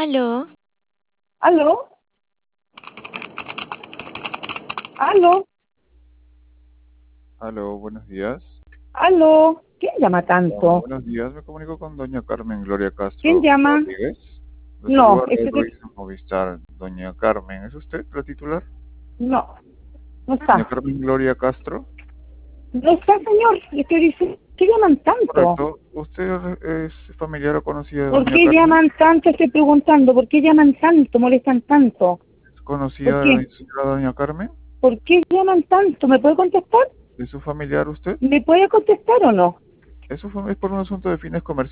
Aló, ¿Aló? ¿Aló? Aló, buenos días. ¿Aló? ¿Quién llama Hola, muy tanto? buenos días. Me comunico con doña Carmen Gloria ¿Quién Castro llama? Rodríguez. Le No, saluda Ray Ruiz de Movistar. Doña Carmen, ¿es usted la titular? no, no Doña está. Carmen Gloria Castro. No está, señor. Le estoy diciendo, ¿qué llaman tanto? Correcto. ¿Usted es familiar o conocida de ¿Por doña qué Carmen? llaman tanto? Estoy preguntando. ¿Por qué llaman tanto? ¿Molestan tanto? ¿Es ¿Por conocida de qué? la señora doña Carmen? ¿Por qué llaman tanto? ¿Me puede contestar? ¿Es su familiar usted? ¿Me puede contestar o no? Eso es por un asunto de fines comerciales.